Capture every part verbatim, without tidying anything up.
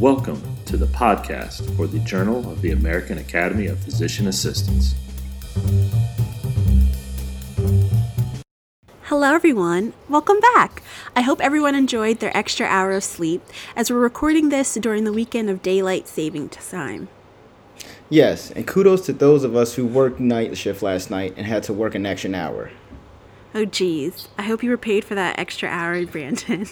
Welcome to the podcast for the Journal of the American Academy of Physician Assistants. Hello everyone, welcome back. I hope everyone enjoyed their extra hour of sleep as we're recording this during the weekend of daylight saving time. Yes, and kudos to those of us who worked night shift last night and had to work an extra hour. Oh geez, I hope you were paid for that extra hour, Brandon.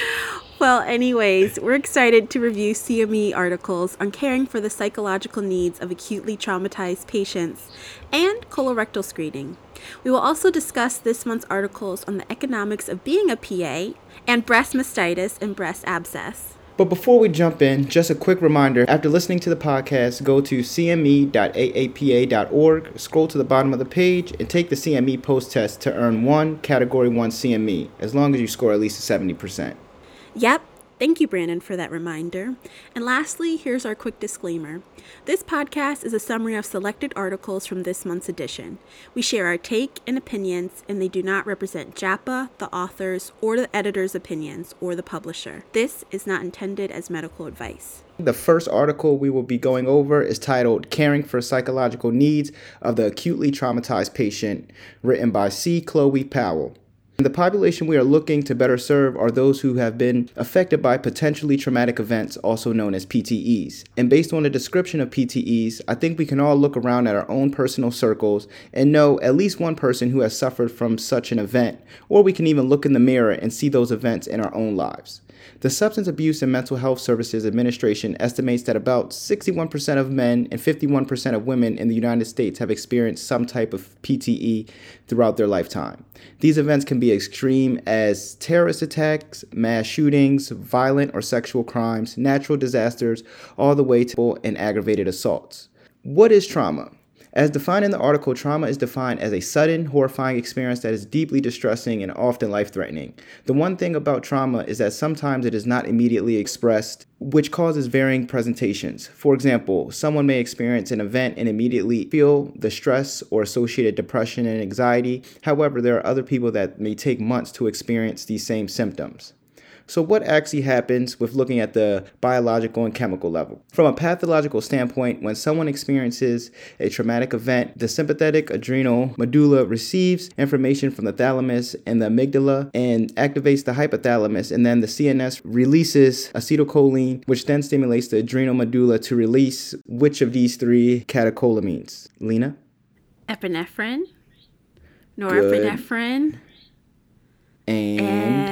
Well, anyways, we're excited to review C M E articles on caring for the psychological needs of acutely traumatized patients and colorectal screening. We will also discuss this month's articles on the economics of being a P A and breast mastitis and breast abscess. But before we jump in, just a quick reminder, after listening to the podcast, go to c m e dot a a p a dot org, scroll to the bottom of the page, and take the C M E post-test to earn one Category one C M E, as long as you score at least seventy percent. Yep. Thank you, Brandon, for that reminder. And lastly, here's our quick disclaimer. This podcast is a summary of selected articles from this month's edition. We share our take and opinions, and they do not represent J A P A, the authors, or the editor's opinions, or the publisher. This is not intended as medical advice. The first article we will be going over is titled Caring for Psychological Needs of the Acutely Traumatized Patient, written by C. Chloe Powell. The population we are looking to better serve are those who have been affected by potentially traumatic events, also known as P T Es. And based on the description of P T Es, I think we can all look around at our own personal circles and know at least one person who has suffered from such an event, or we can even look in the mirror and see those events in our own lives. The Substance Abuse and Mental Health Services Administration estimates that about sixty-one percent of men and fifty-one percent of women in the United States have experienced some type of P T E throughout their lifetime. These events can be extreme as terrorist attacks, mass shootings, violent or sexual crimes, natural disasters, all the way to and aggravated assaults. What is trauma? As defined in the article, trauma is defined as a sudden, horrifying experience that is deeply distressing and often life-threatening. The one thing about trauma is that sometimes it is not immediately expressed, which causes varying presentations. For example, someone may experience an event and immediately feel the stress or associated depression and anxiety. However, there are other people that may take months to experience these same symptoms. So what actually happens with looking at the biological and chemical level? From a pathological standpoint, when someone experiences a traumatic event, the sympathetic adrenal medulla receives information from the thalamus and the amygdala and activates the hypothalamus, and then the C N S releases acetylcholine, which then stimulates the adrenal medulla to release which of these three catecholamines? Lena? Epinephrine, norepinephrine, and...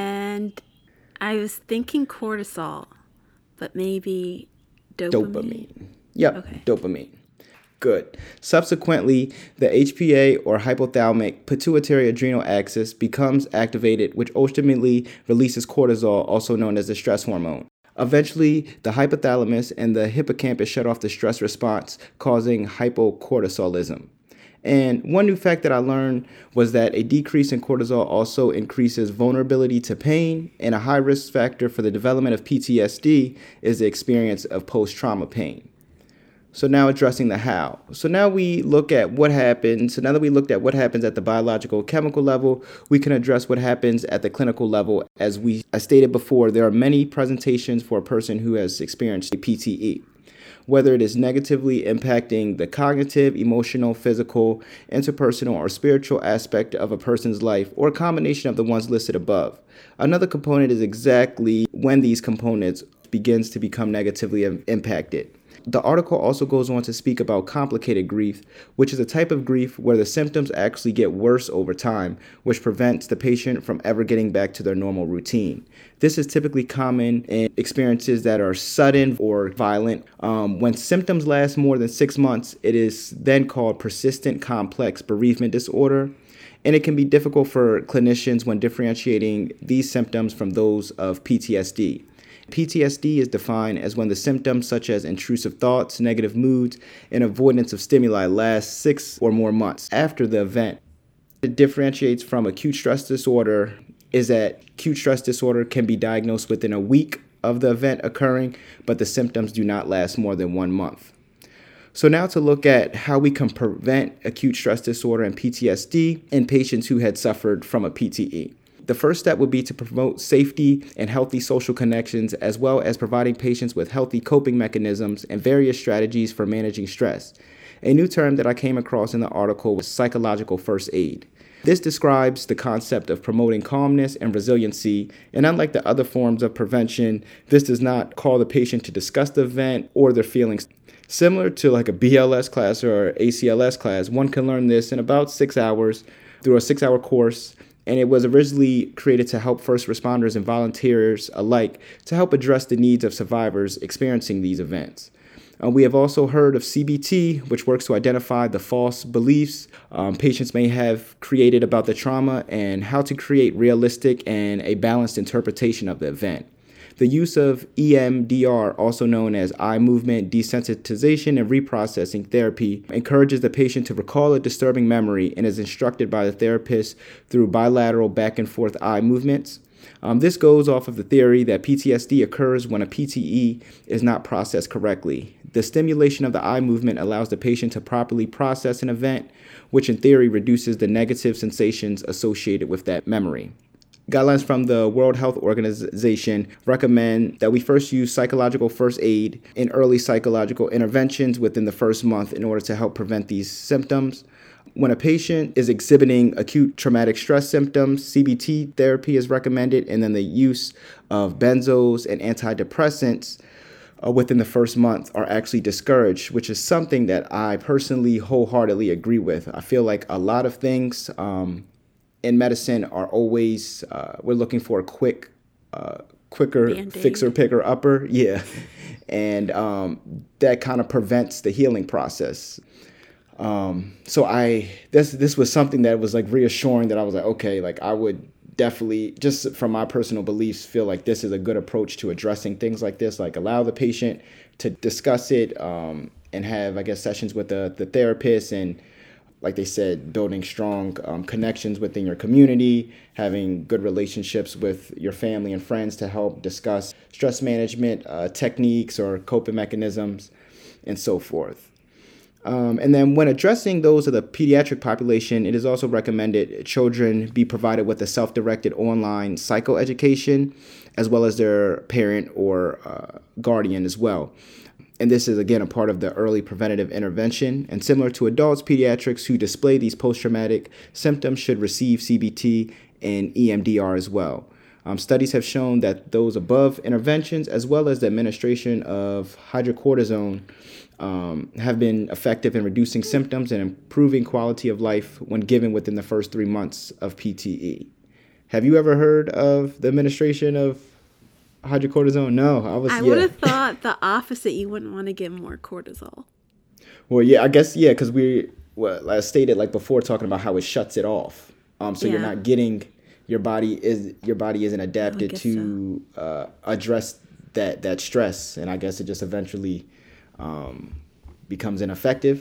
and I was thinking cortisol, but maybe dopamine. Dopamine. Yep, okay. Dopamine. Good. Subsequently, the H P A or hypothalamic pituitary adrenal axis becomes activated, which ultimately releases cortisol, also known as the stress hormone. Eventually, the hypothalamus and the hippocampus shut off the stress response, causing hypocortisolism. And one new fact that I learned was that a decrease in cortisol also increases vulnerability to pain, and a high risk factor for the development of P T S D is the experience of post-trauma pain. So now addressing the how. So now we look at what happens. So now that we looked at what happens at the biological chemical level, we can address what happens at the clinical level. As we as stated before, there are many presentations for a person who has experienced a P T E. Whether it is negatively impacting the cognitive, emotional, physical, interpersonal, or spiritual aspect of a person's life, or a combination of the ones listed above. Another component is exactly when these components begins to become negatively impacted. The article also goes on to speak about complicated grief, which is a type of grief where the symptoms actually get worse over time, which prevents the patient from ever getting back to their normal routine. This is typically common in experiences that are sudden or violent. Um, when symptoms last more than six months, it is then called persistent complex bereavement disorder. And it can be difficult for clinicians when differentiating these symptoms from those of P T S D. P T S D is defined as when the symptoms such as intrusive thoughts, negative moods, and avoidance of stimuli last six or more months after the event. It differentiates from acute stress disorder is that acute stress disorder can be diagnosed within a week of the event occurring, but the symptoms do not last more than one month. So now to look at how we can prevent acute stress disorder and P T S D in patients who had suffered from a P T E. The first step would be to promote safety and healthy social connections, as well as providing patients with healthy coping mechanisms and various strategies for managing stress. A new term that I came across in the article was psychological first aid. This describes the concept of promoting calmness and resiliency, and unlike the other forms of prevention, this does not call the patient to discuss the event or their feelings. Similar to like a B L S class or A C L S class, one can learn this in about six hours through a six-hour course, and it was originally created to help first responders and volunteers alike to help address the needs of survivors experiencing these events. Uh, we have also heard of C B T, which works to identify the false beliefs um, patients may have created about the trauma and how to create realistic and a balanced interpretation of the event. The use of E M D R, also known as eye movement desensitization and reprocessing therapy, encourages the patient to recall a disturbing memory and is instructed by the therapist through bilateral back and forth eye movements. Um, this goes off of the theory that P T S D occurs when a P T E is not processed correctly. The stimulation of the eye movement allows the patient to properly process an event, which in theory reduces the negative sensations associated with that memory. Guidelines from the World Health Organization recommend that we first use psychological first aid in early psychological interventions within the first month in order to help prevent these symptoms. When a patient is exhibiting acute traumatic stress symptoms, C B T therapy is recommended, and then the use of benzos and antidepressants uh, within the first month are actually discouraged, which is something that I personally wholeheartedly agree with. I feel like a lot of things um, in medicine are always, uh, we're looking for a quick, uh, quicker Band-Aid. fixer, picker, upper. Yeah. And um, that kind of prevents the healing process. Um, so I, this, this was something that was like reassuring that I was like, okay, like I would definitely, just from my personal beliefs, feel like this is a good approach to addressing things like this, like allow the patient to discuss it, um, and have, I guess, sessions with the, the therapist, and like they said, building strong um, connections within your community, having good relationships with your family and friends to help discuss stress management uh, techniques or coping mechanisms and so forth. Um, and then when addressing those of the pediatric population, it is also recommended children be provided with a self-directed online psychoeducation, as well as their parent or uh, guardian as well. And this is, again, a part of the early preventative intervention. And similar to adults, pediatrics who display these post-traumatic symptoms should receive C B T and E M D R as well. Um, studies have shown that those above interventions, as well as the administration of hydrocortisone, um, have been effective in reducing symptoms and improving quality of life when given within the first three months of P T E. Have you ever heard of the administration of hydrocortisone? No, I was. I yeah. would have thought the opposite. You wouldn't want to give more cortisol. Well, yeah, I guess yeah, because we, well, I stated like before, talking about how it shuts it off. Um, so yeah. You're not getting your body is your body isn't adapted to so. uh, address that that stress, and I guess it just eventually um, becomes ineffective.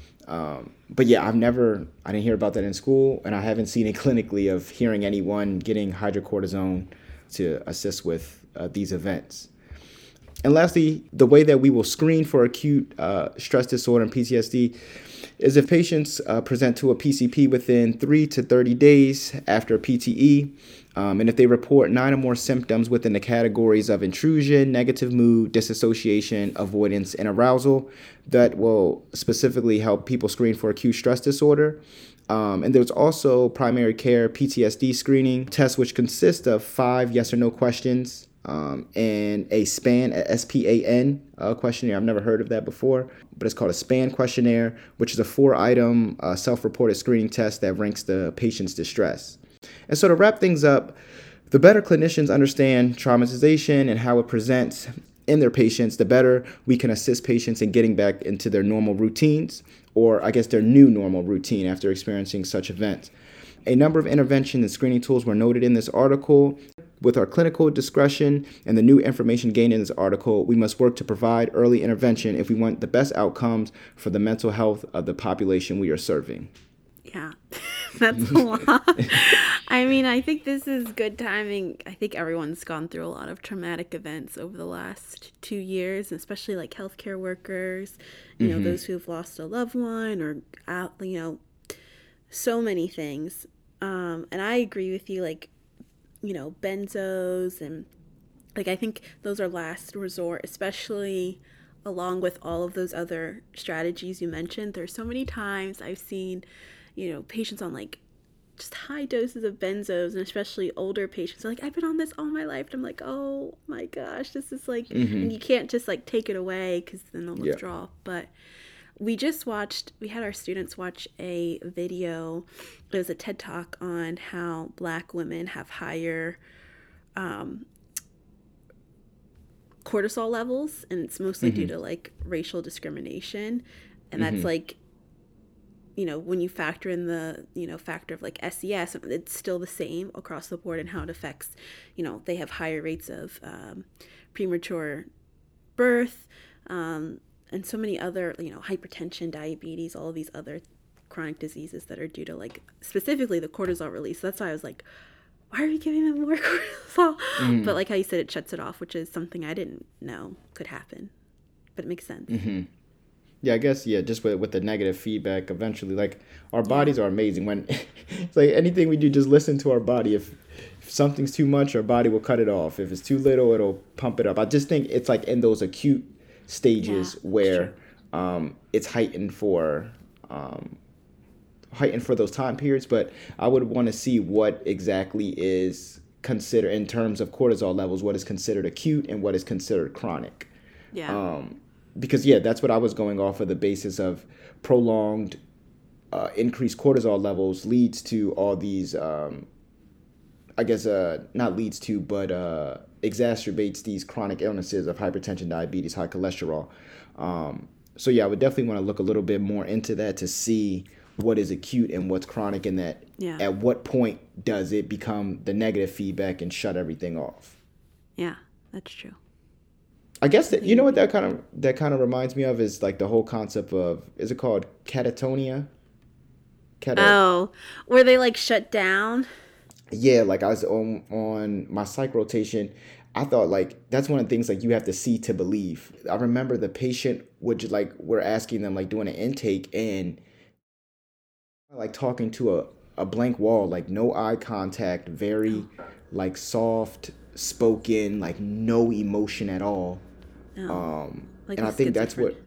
Um, but yeah, I've never, I didn't hear about that in school, and I haven't seen it clinically of hearing anyone getting hydrocortisone to assist with uh, these events. And lastly, the way that we will screen for acute uh, stress disorder and P T S D is if patients uh, present to a P C P within three to thirty days after P T E, um, and if they report nine or more symptoms within the categories of intrusion, negative mood, disassociation, avoidance, and arousal, that will specifically help people screen for acute stress disorder. Um, and there's also primary care P T S D screening test, which consists of five yes or no questions um, and a SPAN, a S P A N uh, questionnaire. I've never heard of that before, but it's called a SPAN questionnaire, which is a four-item uh, self-reported screening test that ranks the patient's distress. And so to wrap things up, the better clinicians understand traumatization and how it presents in their patients, the better we can assist patients in getting back into their normal routines, or I guess their new normal routine after experiencing such events. A number of intervention and screening tools were noted in this article. With our clinical discretion and the new information gained in this article, we must work to provide early intervention if we want the best outcomes for the mental health of the population we are serving. Yeah, that's a lot. I mean, I think this is good timing. I think everyone's gone through a lot of traumatic events over the last two years, especially like healthcare workers, you mm-hmm. know, those who have lost a loved one or, out, you know, so many things. Um, and I agree with you, like, you know, benzos, and like I think those are last resort, especially along with all of those other strategies you mentioned. There's so many times I've seen, you know, patients on like just high doses of benzos, and especially older patients are like, I've been on this all my life. And I'm like, oh my gosh, this is like, mm-hmm. and you can't just like take it away because then they'll withdraw. Yeah. But we just watched, we had our students watch a video. It was a TED Talk on how Black women have higher um, cortisol levels, and it's mostly mm-hmm. due to like racial discrimination. And that's mm-hmm. like, you know, when you factor in the, you know, factor of like S E S, it's still the same across the board and how it affects, you know, they have higher rates of um, premature birth, um, and so many other, you know, hypertension, diabetes, all of these other chronic diseases that are due to like specifically the cortisol release. So that's why I was like, why are we giving them more cortisol? Mm. But like how you said, it shuts it off, which is something I didn't know could happen, but it makes sense. Mm-hmm. Yeah, I guess, yeah, just with, with the negative feedback, eventually, like, our bodies are amazing. When it's like anything we do, just listen to our body. If, if something's too much, our body will cut it off. If it's too little, it'll pump it up. I just think it's like in those acute stages yeah, where um, it's heightened for um, heightened for those time periods. But I would want to see what exactly is considered in terms of cortisol levels, what is considered acute and what is considered chronic. Yeah. Um, Because, yeah, that's what I was going off of, the basis of prolonged uh, increased cortisol levels leads to all these, um, I guess, uh, not leads to, but uh, exacerbates these chronic illnesses of hypertension, diabetes, high cholesterol. Um, so, yeah, I would definitely want to look a little bit more into that to see what is acute and what's chronic, and that yeah. at what point does it become the negative feedback and shut everything off. Yeah, that's true. I guess that, you know what that kind of that kind of reminds me of is like the whole concept of, is it called catatonia? Cata- oh, where they like shut down? Yeah, like I was on on my psych rotation. I thought like that's one of the things like you have to see to believe. I remember the patient would like, we're asking them like doing an intake and like talking to a, a blank wall, like no eye contact, very like soft spoken, like no emotion at all. Oh, um like and I think that's what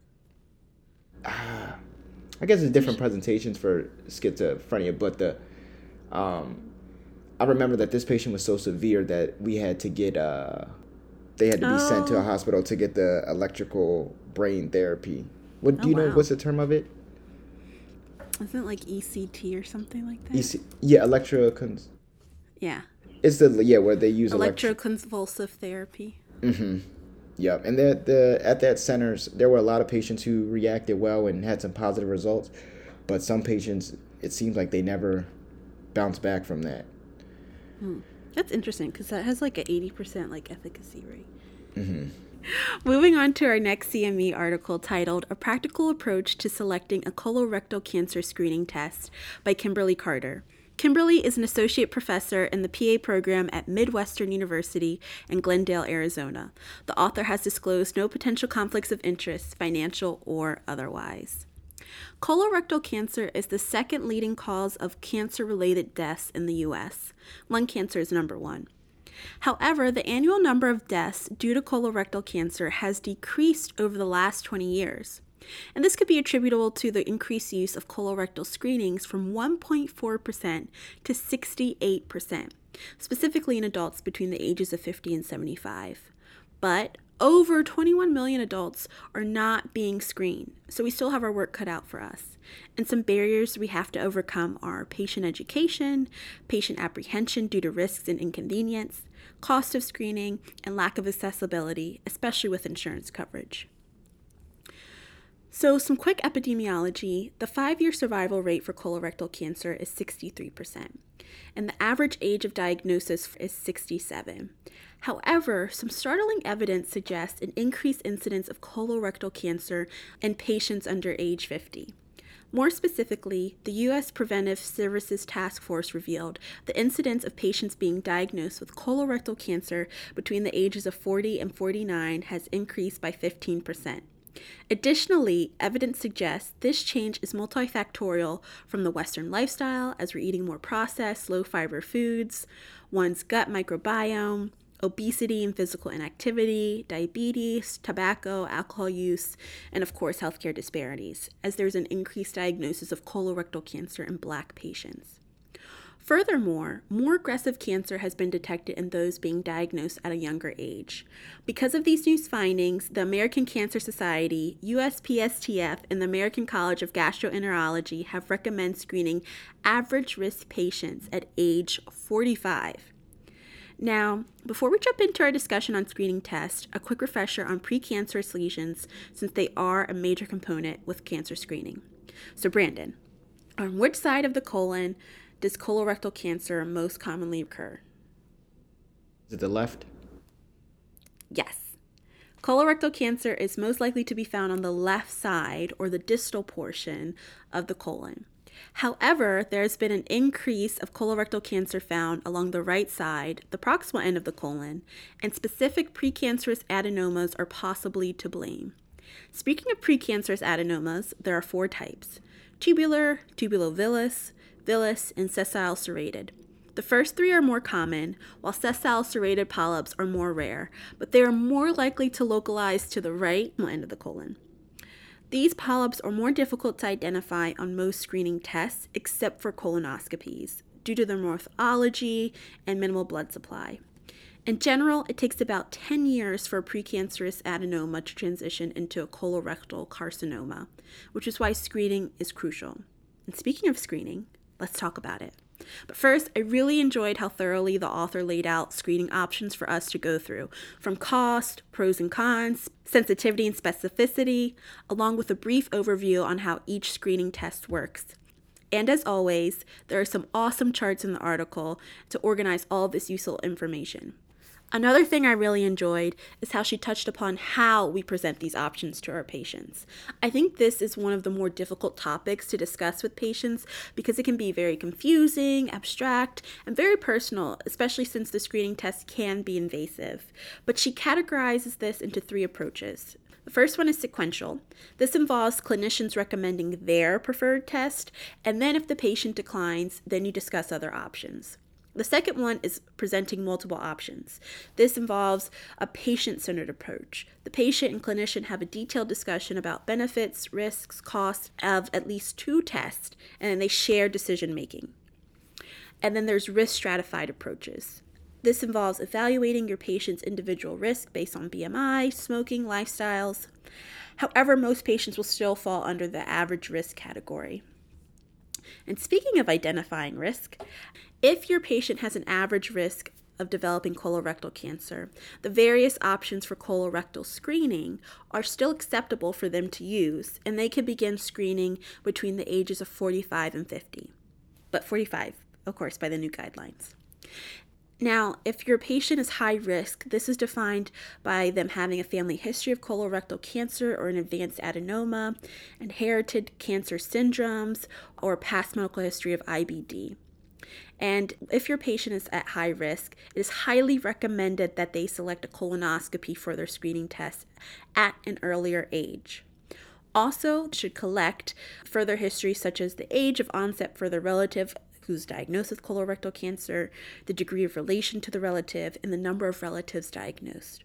uh, I guess it's different presentations for schizophrenia, but the um I remember that this patient was so severe that we had to get uh they had to be oh. sent to a hospital to get the electrical brain therapy. What do oh, you know wow. what's the term of it? Isn't it like E C T or something like that? E C yeah, electro cons- yeah. It's the yeah where they use electroconvulsive electro- therapy. Mm-hmm. Yep. And the the at that centers there were a lot of patients who reacted well and had some positive results, but some patients it seems like they never bounced back from that. Hmm. That's interesting because that has like an eighty percent like efficacy rate. Mm-hmm. Moving on to our next C M E article titled "A Practical Approach to Selecting a Colorectal Cancer Screening Test" by Kimberly Carter. Kimberly is an associate professor in the P A program at Midwestern University in Glendale, Arizona. The author has disclosed no potential conflicts of interest, financial or otherwise. Colorectal cancer is the second leading cause of cancer-related deaths in the U S. Lung cancer is number one. However, the annual number of deaths due to colorectal cancer has decreased over the last twenty years. And this could be attributable to the increased use of colorectal screenings from one point four percent to sixty-eight percent, specifically in adults between the ages of fifty and seventy-five. But over twenty-one million adults are not being screened, so we still have our work cut out for us. And some barriers we have to overcome are patient education, patient apprehension due to risks and inconvenience, cost of screening, and lack of accessibility, especially with insurance coverage. So some quick epidemiology. The five-year survival rate for colorectal cancer is sixty-three percent, and the average age of diagnosis is sixty-seven. However, some startling evidence suggests an increased incidence of colorectal cancer in patients under age fifty. More specifically, the U S Preventive Services Task Force revealed the incidence of patients being diagnosed with colorectal cancer between the ages of forty and forty-nine has increased by fifteen percent. Additionally, evidence suggests this change is multifactorial from the Western lifestyle, as we're eating more processed, low-fiber foods, one's gut microbiome, obesity and physical inactivity, diabetes, tobacco, alcohol use, and of course, healthcare disparities, as there's an increased diagnosis of colorectal cancer in Black patients. Furthermore, more aggressive cancer has been detected in those being diagnosed at a younger age. Because of these new findings, the American Cancer Society, U S P S T F, and the American College of Gastroenterology have recommended screening average risk patients at age forty-five. Now, before we jump into our discussion on screening tests, a quick refresher on precancerous lesions, since they are a major component with cancer screening. So, Brandon, on which side of the colon does colorectal cancer most commonly occur? Is it the left? Yes. Colorectal cancer is most likely to be found on the left side, or the distal portion of the colon. However, there has been an increase of colorectal cancer found along the right side, the proximal end of the colon, and specific precancerous adenomas are possibly to blame. Speaking of precancerous adenomas, there are four types: tubular, tubulovillous, villous, and sessile serrated. The first three are more common, while sessile serrated polyps are more rare, but they are more likely to localize to the right end of the colon. These polyps are more difficult to identify on most screening tests, except for colonoscopies, due to their morphology and minimal blood supply. In general, it takes about ten years for a precancerous adenoma to transition into a colorectal carcinoma, which is why screening is crucial. And speaking of screening, let's talk about it. But first, I really enjoyed how thoroughly the author laid out screening options for us to go through, from cost, pros and cons, sensitivity and specificity, along with a brief overview on how each screening test works. And as always, there are some awesome charts in the article to organize all this useful information. Another thing I really enjoyed is how she touched upon how we present these options to our patients. I think this is one of the more difficult topics to discuss with patients because it can be very confusing, abstract, and very personal, especially since the screening test can be invasive. But she categorizes this into three approaches. The first one is sequential. This involves clinicians recommending their preferred test, and then if the patient declines, then you discuss other options. The second one is presenting multiple options. This involves a patient-centered approach. The patient and clinician have a detailed discussion about benefits, risks, costs of at least two tests, and then they share decision-making. And then there's risk-stratified approaches. This involves evaluating your patient's individual risk based on B M I, smoking, lifestyles. However, most patients will still fall under the average risk category. And speaking of identifying risk, if your patient has an average risk of developing colorectal cancer, the various options for colorectal screening are still acceptable for them to use, and they can begin screening between the ages of forty-five and fifty. But forty-five, of course, by the new guidelines. Now, if your patient is high risk, this is defined by them having a family history of colorectal cancer or an advanced adenoma, inherited cancer syndromes, or past medical history of I B D. And if your patient is at high risk, it is highly recommended that they select a colonoscopy for their screening test at an earlier age. Also, should collect further history such as the age of onset for the relative who's diagnosed with colorectal cancer, the degree of relation to the relative, and the number of relatives diagnosed.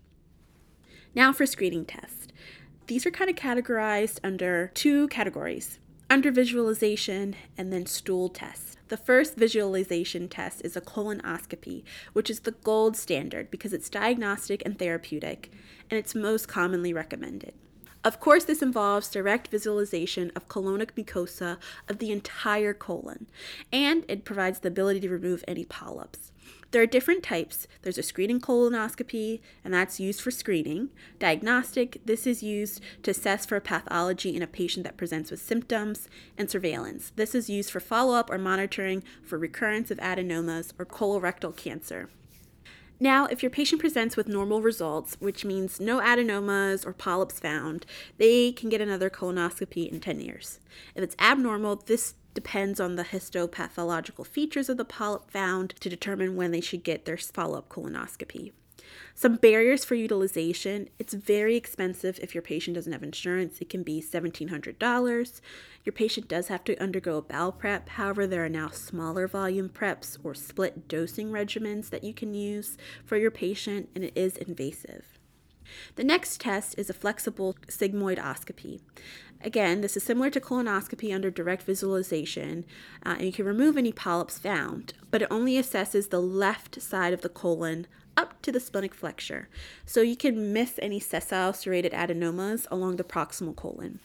Now for screening tests. These are kind of categorized under two categories: under visualization and then stool tests. The first visualization test is a colonoscopy, which is the gold standard because it's diagnostic and therapeutic, and it's most commonly recommended. Of course, this involves direct visualization of colonic mucosa of the entire colon, and it provides the ability to remove any polyps. There are different types. There's a screening colonoscopy, and that's used for screening. Diagnostic, this is used to assess for pathology in a patient that presents with symptoms. And surveillance, this is used for follow-up or monitoring for recurrence of adenomas or colorectal cancer. Now, if your patient presents with normal results, which means no adenomas or polyps found, they can get another colonoscopy in ten years. If it's abnormal, this depends on the histopathological features of the polyp found to determine when they should get their follow-up colonoscopy. Some barriers for utilization. It's very expensive if your patient doesn't have insurance. It can be seventeen hundred dollars. Your patient does have to undergo a bowel prep. However, there are now smaller volume preps or split dosing regimens that you can use for your patient, and it is invasive. The next test is a flexible sigmoidoscopy. Again, this is similar to colonoscopy under direct visualization, uh, and you can remove any polyps found, but it only assesses the left side of the colon up to the splenic flexure, so you can miss any sessile serrated adenomas along the proximal colon.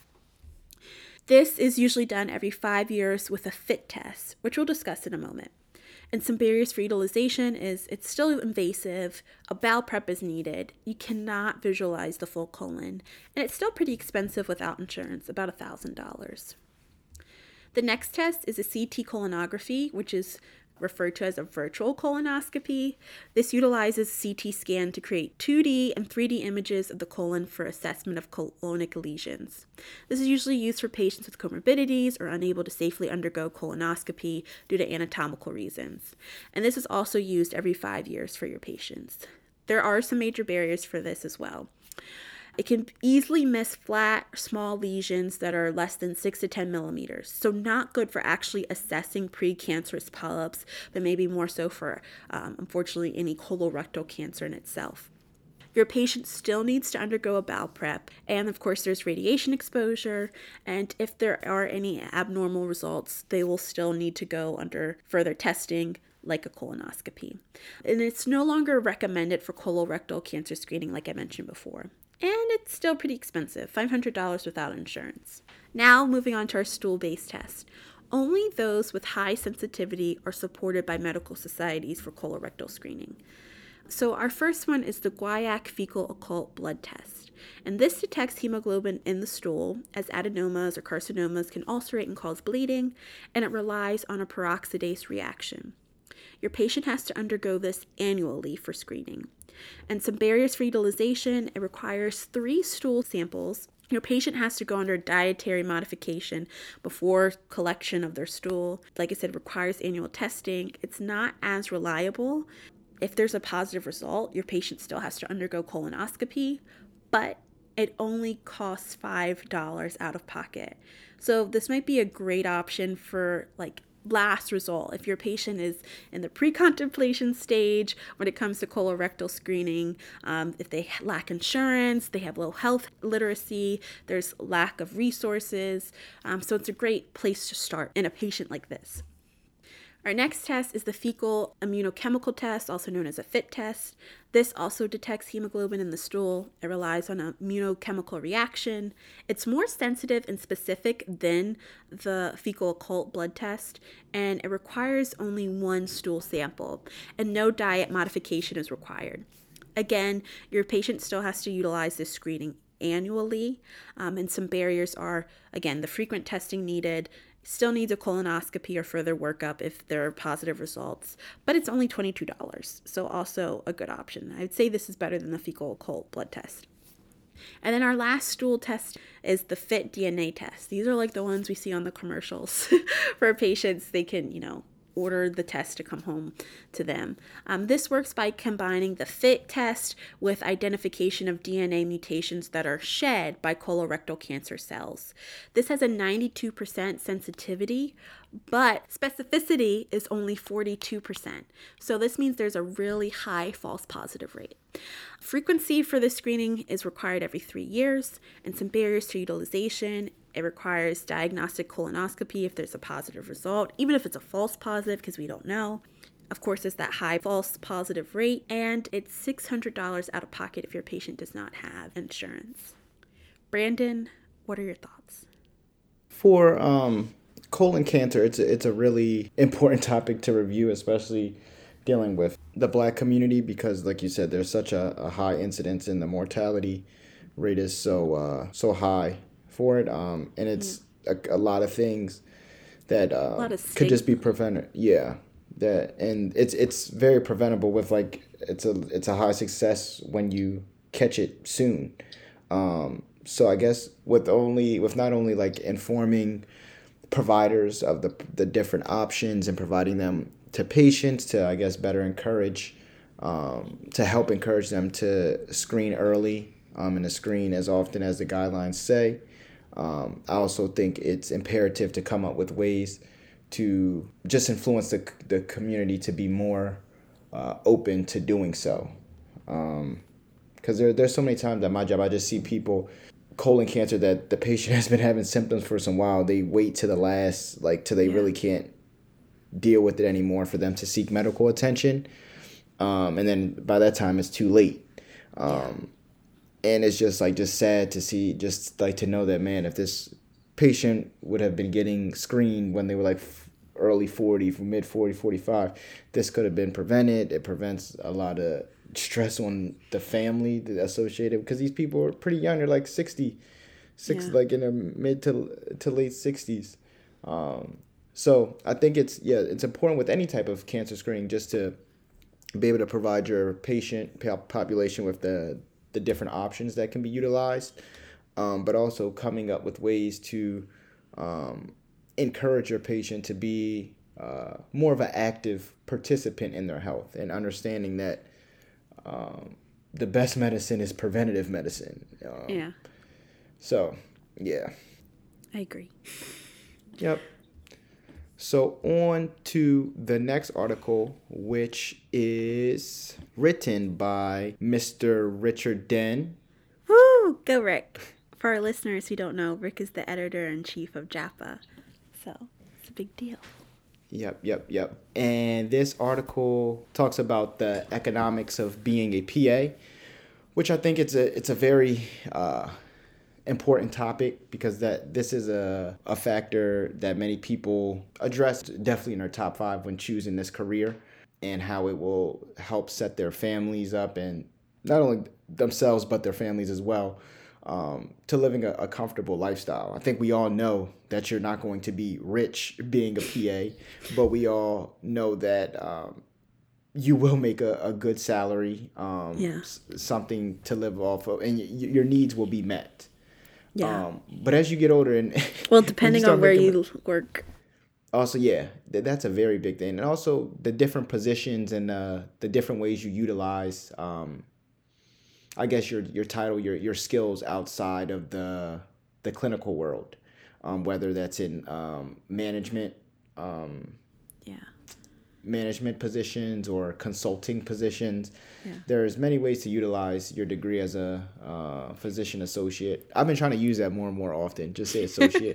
This is usually done every five years with a FIT test, which we'll discuss in a moment. And some barriers for utilization is it's still invasive, a bowel prep is needed, you cannot visualize the full colon, and it's still pretty expensive without insurance, about one thousand dollars. The next test is a C T colonography, which is referred to as a virtual colonoscopy. This utilizes C T scan to create two D and three D images of the colon for assessment of colonic lesions. This is usually used for patients with comorbidities or unable to safely undergo colonoscopy due to anatomical reasons. And this is also used every five years for your patients. There are some major barriers for this as well. It can easily miss flat, small lesions that are less than six to ten millimeters. So not good for actually assessing precancerous polyps, but maybe more so for, um, unfortunately, any colorectal cancer in itself. Your patient still needs to undergo a bowel prep, and of course there's radiation exposure, and if there are any abnormal results, they will still need to go under further testing, like a colonoscopy. And it's no longer recommended for colorectal cancer screening like I mentioned before. And it's still pretty expensive, five hundred dollars without insurance. Now moving on to our stool-based test. Only those with high sensitivity are supported by medical societies for colorectal screening. So our first one is the Guaiac fecal occult blood test. And this detects hemoglobin in the stool, as adenomas or carcinomas can ulcerate and cause bleeding, and it relies on a peroxidase reaction. Your patient has to undergo this annually for screening. And some barriers for utilization, it requires three stool samples. Your patient has to go under dietary modification before collection of their stool. Like I said, it requires annual testing. It's not as reliable. If there's a positive result, your patient still has to undergo colonoscopy, but it only costs five dollars out of pocket. So this might be a great option for like last result. If your patient is in the pre-contemplation stage when it comes to colorectal screening, um, if they lack insurance, they have low health literacy, there's lack of resources. Um, so it's a great place to start in a patient like this. Our next test is the fecal immunochemical test, also known as a FIT test. This also detects hemoglobin in the stool. It relies on a immunochemical reaction. It's more sensitive and specific than the fecal occult blood test, and it requires only one stool sample, and no diet modification is required. Again, your patient still has to utilize this screening annually, um, and some barriers are, again, the frequent testing needed, still needs a colonoscopy or further workup if there are positive results, but it's only twenty-two dollars, so also a good option. I would say this is better than the fecal occult blood test. And then our last stool test is the FIT D N A test. These are like the ones we see on the commercials for patients. They can, you know, order the test to come home to them. Um, this works by combining the FIT test with identification of D N A mutations that are shed by colorectal cancer cells. This has a ninety-two percent sensitivity, but specificity is only forty-two percent. So this means there's a really high false positive rate. Frequency for this screening is required every three years, and some barriers to utilization. It requires diagnostic colonoscopy if there's a positive result, even if it's a false positive, because we don't know. Of course, there's that high false positive rate, and it's six hundred dollars out of pocket if your patient does not have insurance. Brandon, what are your thoughts? For um, colon cancer, it's a, it's a really important topic to review, especially dealing with the Black community, because, like you said, there's such a, a high incidence, and the mortality rate is so uh, so high for it, um, and it's mm. a, a lot of things that uh, could just be prevented. Yeah, that and it's it's very preventable with like it's a it's a high success when you catch it soon. Um, so I guess with only with not only like informing providers of the the different options and providing them to patients to I guess better encourage um, to help encourage them to screen early um, and to screen as often as the guidelines say. Um, I also think it's imperative to come up with ways to just influence the, the community to be more uh, open to doing so. Um, because there, there's so many times at my job, I just see people, colon cancer, that the patient has been having symptoms for some while. They wait to the last, like, till they Yeah. really can't deal with it anymore for them to seek medical attention. Um, and then by that time, it's too late. Um, yeah. And it's just, like, just sad to see, just, like, to know that, man, if this patient would have been getting screened when they were, like, early forty, from mid forty, forty-five, this could have been prevented. It prevents a lot of stress on the family associated, because these people are pretty young. They're like sixty, six, yeah. like in their mid to to late sixties. Um, so I think it's yeah, it's important with any type of cancer screening just to be able to provide your patient population with the the different options that can be utilized, um, but also coming up with ways to um, encourage your patient to be uh, more of an active participant in their health, and understanding that um, the best medicine is preventative medicine. Um, yeah. So, yeah. I agree. Yep. So on to the next article, which is written by Mister Richard Den. Woo! Go Rick. For our listeners who don't know, Rick is the editor-in-chief of JAPA. So it's a big deal. Yep, yep, yep. And this article talks about the economics of being a P A, which I think it's a it's a very uh, important topic, because that this is a, a factor that many people address, definitely in their top five when choosing this career, and how it will help set their families up, and not only themselves but their families as well, um, to living a, a comfortable lifestyle. I think we all know that you're not going to be rich being a P A, but we all know that um, you will make a, a good salary, um, yeah. s- something to live off of, and y- your needs will be met. Yeah. Um, but as you get older, and well, depending you on where making, you work. Also, yeah, th- that's a very big thing, and also the different positions and uh, the different ways you utilize. Um, I guess your your title, your your skills outside of the the clinical world, um, whether that's in um, management, um, yeah, management positions or consulting positions. Yeah. There's many ways to utilize your degree as a uh, physician associate. I've been trying to use that more and more often. Just say associate.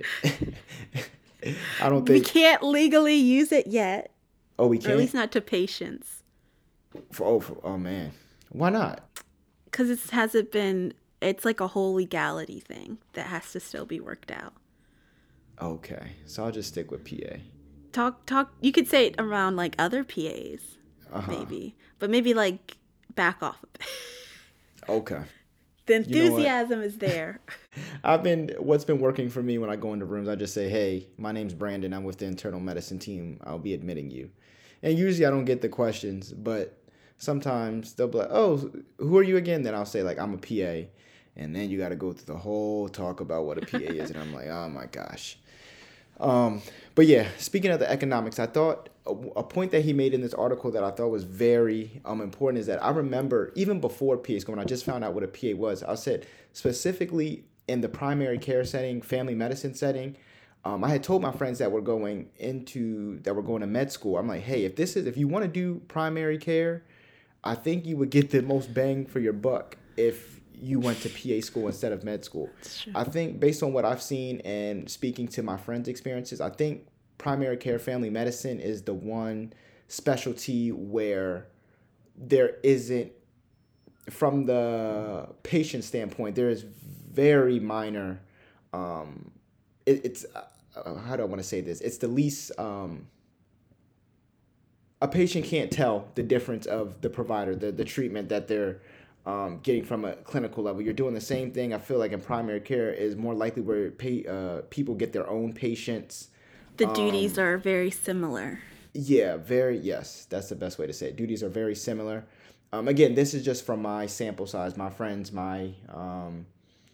I don't think we can't legally use it yet. Oh, we can't. Or at least not to patients. For oh, for, oh man, why not? Because it hasn't been. It's like a whole legality thing that has to still be worked out. Okay, so I'll just stick with P A. Talk, talk. You could say it around like other P As, uh-huh. maybe, but maybe like back off a bit. Okay. The enthusiasm you know is there. I've been, what's been working for me when I go into rooms, I just say, hey, my name's Brandon. I'm with the internal medicine team. I'll be admitting you. And usually I don't get the questions, but sometimes they'll be like, oh, who are you again? Then I'll say, like, I'm a P A. And then you got to go through the whole talk about what a P A is. And I'm like, oh my gosh. Um, but yeah, speaking of the economics, I thought a, a point that he made in this article that I thought was very um, important is that I remember even before P A school, when I just found out what a P A was, I said specifically in the primary care setting, family medicine setting, um, I had told my friends that were going into, that were going to med school, I'm like, hey, if this is, if you want to do primary care, I think you would get the most bang for your buck if you went to P A school instead of med school. I think based on what I've seen and speaking to my friends' experiences, I think primary care family medicine is the one specialty where there isn't, from the patient standpoint, there is very minor, um, it, it's, uh, how do I want to say this? It's the least, um, a patient can't tell the difference of the provider, the, the treatment that they're Um, getting from a clinical level. You're doing the same thing. I feel like in primary care is more likely where pay, uh, people get their own patients. The duties um, are very similar. Yeah, very, yes. That's the best way to say it. Duties are very similar. Um, again, this is just from my sample size, my friends, my um,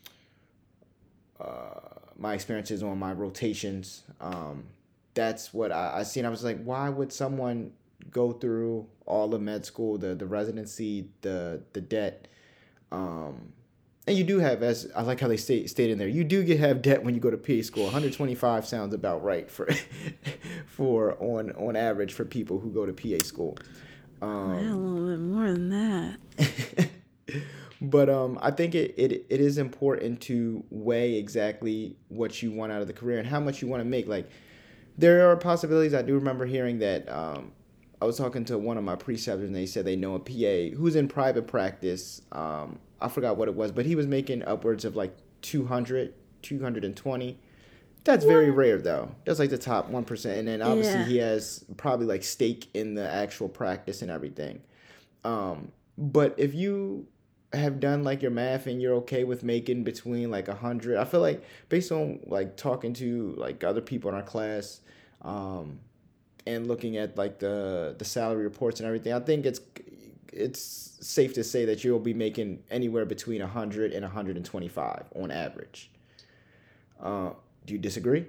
uh, my experiences on my rotations. Um, that's what I, I seen. I was like, why would someone go through all of med school, the the residency, the the debt. Um, and you do have, as I like how they state state in there, you do get have debt when you go to P A school. one hundred twenty-five sounds about right for for on on average for people who go to P A school. Um, yeah, a little bit more than that. But um, I think it, it it is important to weigh exactly what you want out of the career and how much you want to make. Like, there are possibilities. I do remember hearing that. Um, I was talking to one of my preceptors, and they said they know a P A who's in private practice. Um, I forgot what it was, but he was making upwards of like two hundred, two hundred twenty. That's very What? rare, though. That's like the top one percent. And then obviously Yeah. he has probably like stake in the actual practice and everything. Um, but if you have done like your math and you're okay with making between like a hundred, I feel like based on like talking to like other people in our class, um, and looking at like the the salary reports and everything, I think it's it's safe to say that you'll be making anywhere between a hundred and a hundred and twenty five on average. Uh, do you disagree?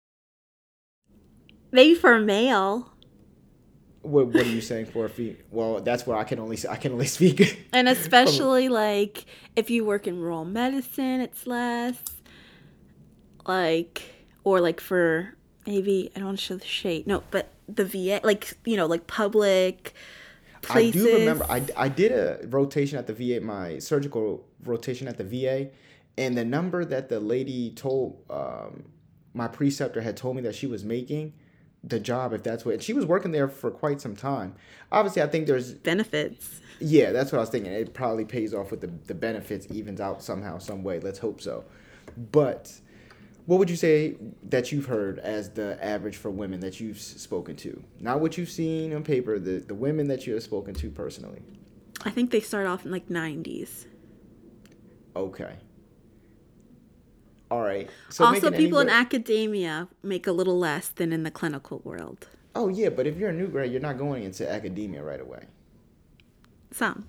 Maybe for a male. What What are you saying for a fee? Well, that's where I can only I can only speak. And from, especially like if you work in rural medicine, it's less. Like, or like for maybe, I don't want to show the shade. No, but the V A, like, you know, like public I places. do remember I, I did a rotation at the V A, my surgical rotation at the V A, and the number that the lady told um, my preceptor had told me that she was making the job, if that's what, and she was working there for quite some time. Obviously, I think there's Benefits. yeah, that's what I was thinking. It probably pays off with the the benefits, evens out somehow, some way. Let's hope so. But what would you say that you've heard as the average for women that you've s- spoken to? Not what you've seen on paper, the, the women that you have spoken to personally. I think they start off in like nineties. Okay. All right. So Also, making people in anywhere- academia make a little less than in the clinical world. Oh, yeah, but if you're a new grad, you're not going into academia right away. Some.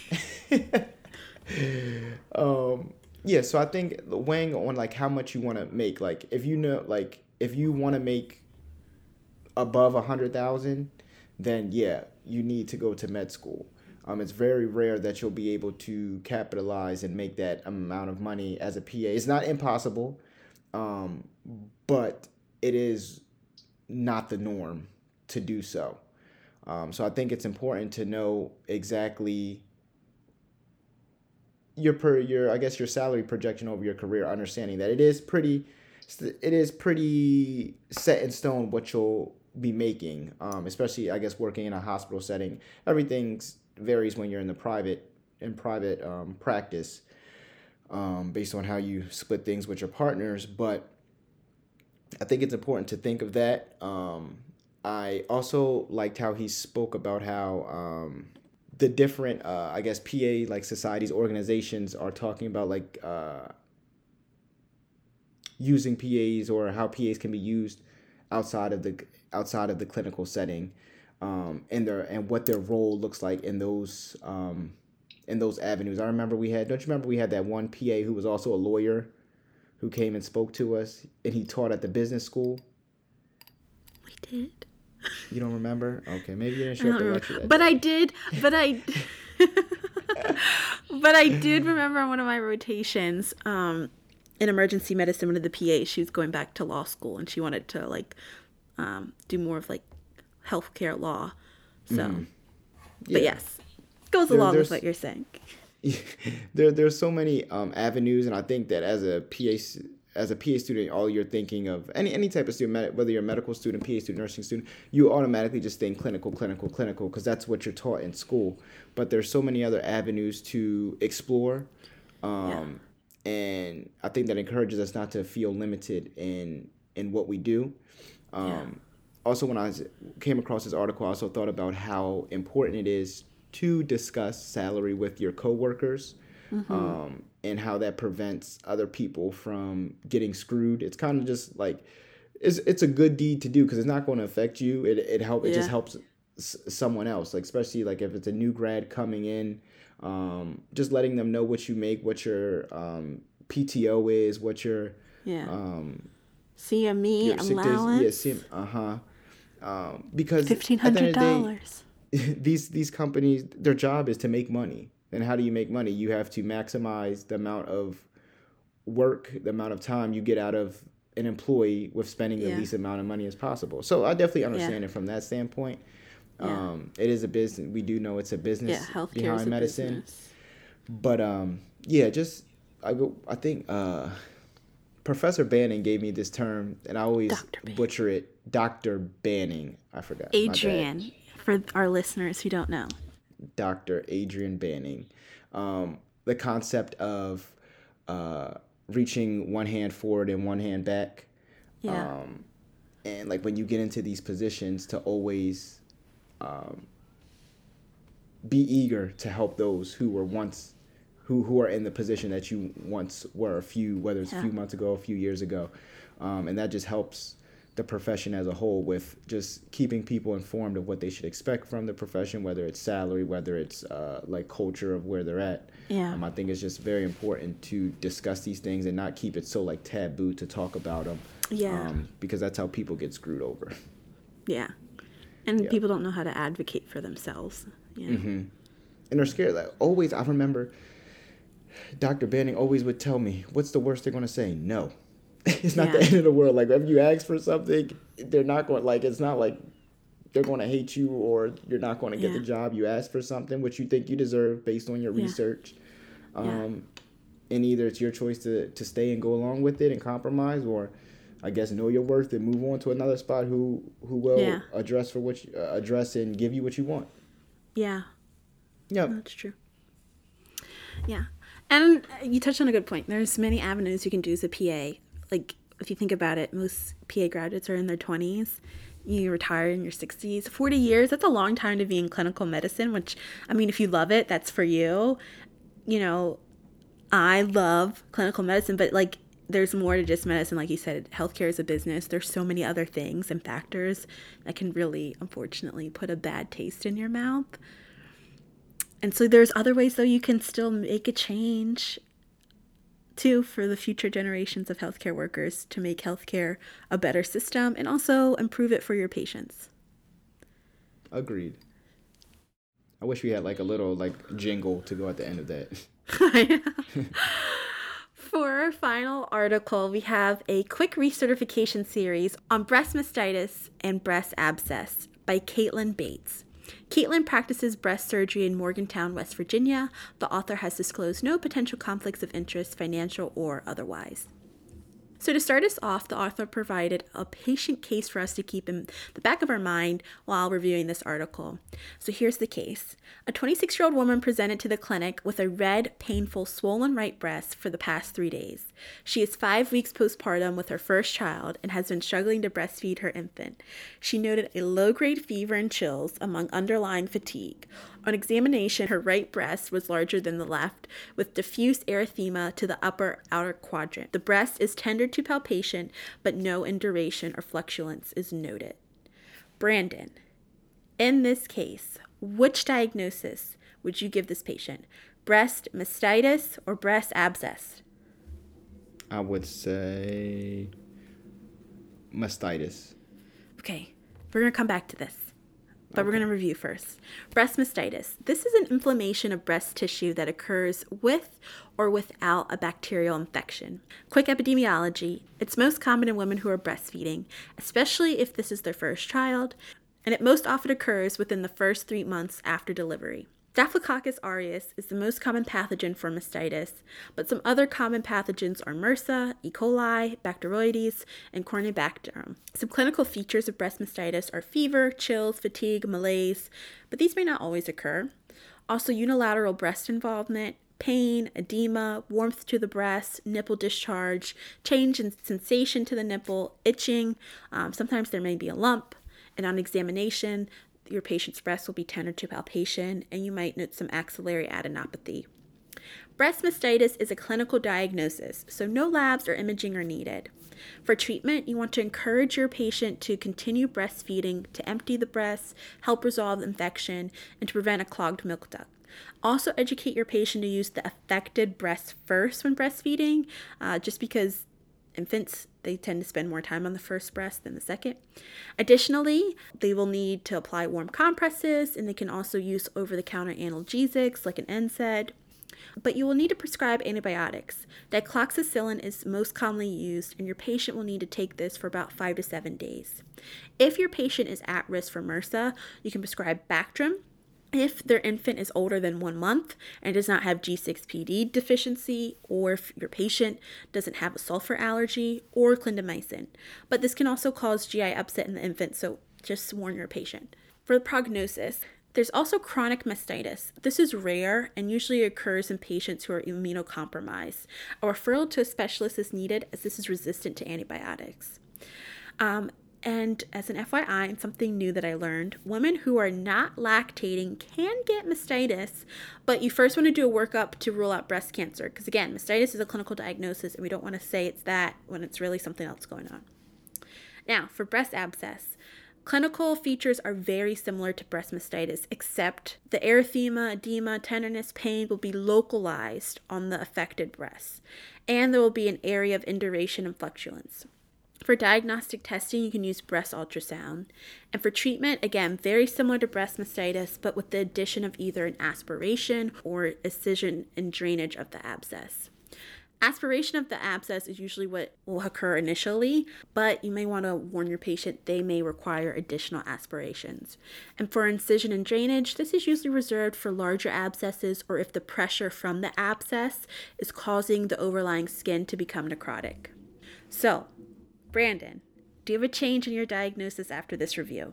um yeah, so I think weighing on like how much you want to make, like if you know, like if you want to make above a hundred thousand, then yeah, you need to go to med school. Um, it's very rare that you'll be able to capitalize and make that amount of money as a P A. It's not impossible, um, but it is not the norm to do so. Um, so I think it's important to know exactly your per your I guess your salary projection over your career, understanding that it is pretty it is pretty set in stone what you'll be making, um, especially I guess working in a hospital setting. Everything varies when you're in the private in private um, practice, um, based on how you split things with your partners. But I think it's important to think of that. Um, I also liked how he spoke about how um, the different, uh, I guess, P A like societies, organizations are talking about like uh, using P As or how P As can be used outside of the outside of the clinical setting, um, and their and what their role looks like in those um, in those avenues. I remember we had, don't you remember we had that one P A who was also a lawyer who came and spoke to us, and he taught at the business school. We did. You don't remember? Okay, maybe you didn't I show up don't to remember. lecture that But day. I did. But I. But I did remember on one of my rotations, um, in emergency medicine, one of the P As, she was going back to law school and she wanted to like um, do more of like healthcare law. So, but yes, goes There- along with there's- what you're saying. there there's so many um, avenues, and I think that as a P A s- as a P A student, all you're thinking of any any type of student, med- whether you're a medical student, P A student, nursing student, you automatically just think clinical, clinical, clinical, because that's what you're taught in school. But there's so many other avenues to explore, um, and I think that encourages us not to feel limited in in what we do. Um, Yeah. Also, when I was, came across this article, I also thought about how important it is to discuss salary with your coworkers, um, and how that prevents other people from getting screwed. It's kind of just like it's it's a good deed to do because it's not going to affect you. It it help it just Yeah. helps s- someone else, like especially like if it's a new grad coming in, um, just letting them know what you make, what your um, P T O is, what your Yeah. um, C M E your sick days, allowance. yeah, sim, uh huh. Um, because fifteen at the hundred end of the dollars. day, these these companies, their job is to make money. And how do you make money? You have to maximize the amount of work, the amount of time you get out of an employee with spending Yeah. the least amount of money as possible. So I definitely understand Yeah. it from that standpoint. Yeah. Um, it is a business. We do know it's a business Yeah, healthcare behind is a medicine. business. But um, yeah, just I go. I think uh, Professor Banning gave me this term, and I always Doctor Banning. butcher it. Doctor Banning. I forgot. My bad. Adrian, for our listeners who don't know. Doctor Adrian Banning. Um, the concept of uh, reaching one hand forward and one hand back. Yeah. Um, and like when you get into these positions, to always um, be eager to help those who were once, who, who are in the position that you once were a few, whether it's Yeah. a few months ago, a few years ago. Um, and that just helps the profession as a whole with just keeping people informed of what they should expect from the profession, whether it's salary, whether it's uh, like culture of where they're at. Yeah. Um, I think it's just very important to discuss these things and not keep it so like taboo to talk about them. Yeah. Um, because that's how people get screwed over. Yeah. And Yeah. people don't know how to advocate for themselves. Yeah. Mm-hmm. And they're scared. Like always, I remember Doctor Banning always would tell me, what's the worst they're going to say? No. It's not Yeah. the end of the world. Like if you ask for something, they're not going, like, it's not like they're going to hate you or you're not going to get Yeah. the job. You ask for something which you think you deserve based on your Yeah. research. Um, Yeah. And either it's your choice to, to stay and go along with it and compromise, or I guess know your worth and move on to another spot who, who will Yeah. address for what you, uh, address and give you what you want. Yeah. Yeah. That's true. Yeah. And you touched on a good point. There's many avenues you can do as a P A. Like, if you think about it, most P A graduates are in their twenties. You retire in your sixties. forty years, that's a long time to be in clinical medicine, which, I mean, if you love it, that's for you. You know, I love clinical medicine, but, like, there's more to just medicine. Like you said, healthcare is a business. There's so many other things and factors that can really, unfortunately, put a bad taste in your mouth. And so there's other ways, though, you can still make a change, too, for the future generations of healthcare workers to make healthcare a better system and also improve it for your patients. Agreed. I wish we had like a little like jingle to go at the end of that. For our final article, we have a quick recertification series on breast mastitis and breast abscess by Caitlin Bates. Caitlin practices breast surgery in Morgantown, West Virginia. The author has disclosed no potential conflicts of interest, financial or otherwise. So to start us off, the author provided a patient case for us to keep in the back of our mind while reviewing this article. So here's the case. A twenty-six-year-old woman presented to the clinic with a red, painful, swollen right breast for the past three days. She is five weeks postpartum with her first child and has been struggling to breastfeed her infant. She noted a low-grade fever and chills among underlying fatigue. On examination, her right breast was larger than the left, with diffuse erythema to the upper outer quadrant. The breast is tender to palpation, but no induration or fluctuance is noted. Brandon, in this case, which diagnosis would you give this patient? Breast mastitis or breast abscess? I would say mastitis. Okay, we're going to come back to this. But we're going to review first. Breast mastitis. This is an inflammation of breast tissue that occurs with or without a bacterial infection. Quick epidemiology. It's most common in women who are breastfeeding, especially if this is their first child, and it most often occurs within the first three months after delivery. Staphylococcus aureus is the most common pathogen for mastitis, but some other common pathogens are MRSA, E. coli, Bacteroides, and Corynebacterium. Some clinical features of breast mastitis are fever, chills, fatigue, malaise, but these may not always occur. Also, unilateral breast involvement, pain, edema, warmth to the breast, nipple discharge, change in sensation to the nipple, itching. Um, sometimes there may be a lump, and on examination, your patient's breast will be tender to palpation, and you might note some axillary adenopathy. Breast mastitis is a clinical diagnosis, so no labs or imaging are needed. For treatment, you want to encourage your patient to continue breastfeeding, to empty the breast, help resolve infection, and to prevent a clogged milk duct. Also educate your patient to use the affected breast first when breastfeeding, uh, just because infants, they tend to spend more time on the first breast than the second. Additionally, they will need to apply warm compresses, and they can also use over-the-counter analgesics like an N SAID. But you will need to prescribe antibiotics. Dicloxacillin is most commonly used, and your patient will need to take this for about five to seven days. If your patient is at risk for MRSA, you can prescribe Bactrim. If their infant is older than one month and does not have G six P D deficiency, or if your patient doesn't have a sulfur allergy, or clindamycin. But this can also cause G I upset in the infant, so just warn your patient. For the prognosis, there's also chronic mastitis. This is rare and usually occurs in patients who are immunocompromised. A referral to a specialist is needed as this is resistant to antibiotics. Um, and as an F Y I, and something new that I learned, women who are not lactating can get mastitis, but you first want to do a workup to rule out breast cancer. Because again, mastitis is a clinical diagnosis, and we don't want to say it's that when it's really something else going on. Now, for breast abscess. Clinical features are very similar to breast mastitis, except the erythema, edema, tenderness, pain will be localized on the affected breast, and there will be an area of induration and fluctuance. For diagnostic testing, you can use breast ultrasound. And for treatment, again, very similar to breast mastitis, but with the addition of either an aspiration or excision and drainage of the abscess. Aspiration of the abscess is usually what will occur initially, but you may want to warn your patient they may require additional aspirations. And for incision and drainage, this is usually reserved for larger abscesses or if the pressure from the abscess is causing the overlying skin to become necrotic. So, Brandon, do you have a change in your diagnosis after this review?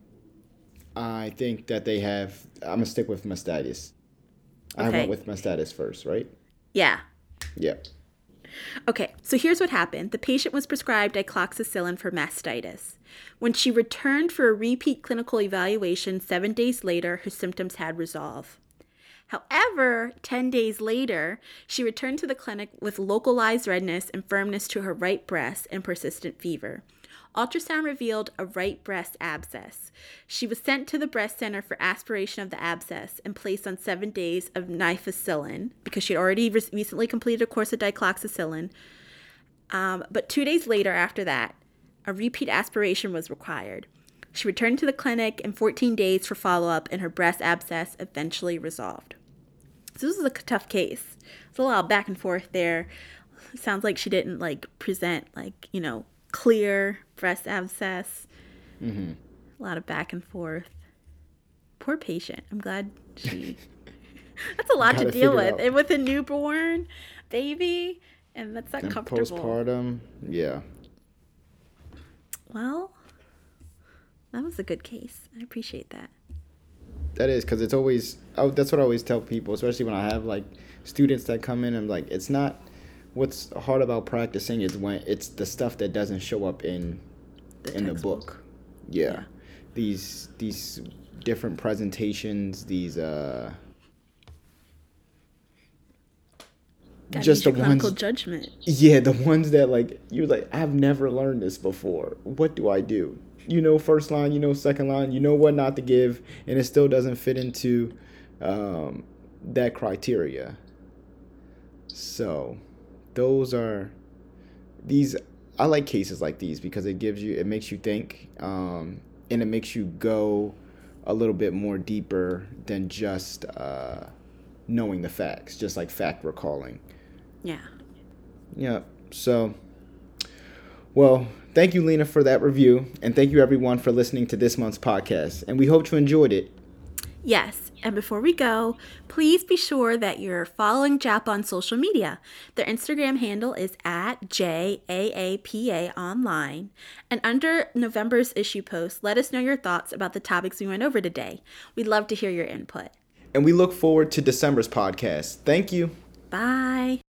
I think that they have, I'm going to stick with mastitis. Okay. I went with mastitis first, right? Yeah. Yep. Okay, so here's what happened. The patient was prescribed dicloxacillin for mastitis. When she returned for a repeat clinical evaluation seven days later, her symptoms had resolved. However, ten days later, she returned to the clinic with localized redness and firmness to her right breast and persistent fever. Ultrasound revealed a right breast abscess. She was sent to the breast center for aspiration of the abscess and placed on seven days of nifacillin because she had already re- recently completed a course of dicloxacillin. Um, but two days later after that, a repeat aspiration was required. She returned to the clinic in fourteen days for follow-up, and her breast abscess eventually resolved. So this is a tough case. It's a lot of back and forth there. It sounds like she didn't like present like, you know, clear breast abscess. Mm-hmm. A lot of back and forth. Poor patient. I'm glad she... That's a lot to deal with. And with a newborn baby, and that's not and comfortable. Postpartum, yeah. Well, that was a good case. I appreciate that. That is, because it's always... Oh, that's what I always tell people, especially when I have, like, students that come in. I'm like, it's not... What's hard about practicing is when it's the stuff that doesn't show up in the in the book. Yeah. yeah. These these different presentations, these uh Gotta just the clinical ones judgment. Yeah, the ones that like you're like, I've never learned this before. What do I do? You know first line, you know second line, you know what not to give, and it still doesn't fit into um that criteria. So those are these I like cases like these because it gives you it makes you think um, and it makes you go a little bit more deeper than just uh, knowing the facts, just like fact recalling. Yeah. Yeah. So, well, thank you, Lena, for that review, and thank you everyone for listening to this month's podcast, and we hope you enjoyed it. Yes, and before we go, please be sure that you're following J A P on social media. Their Instagram handle is at J A A P A online. And under November's issue post, let us know your thoughts about the topics we went over today. We'd love to hear your input. And we look forward to December's podcast. Thank you. Bye.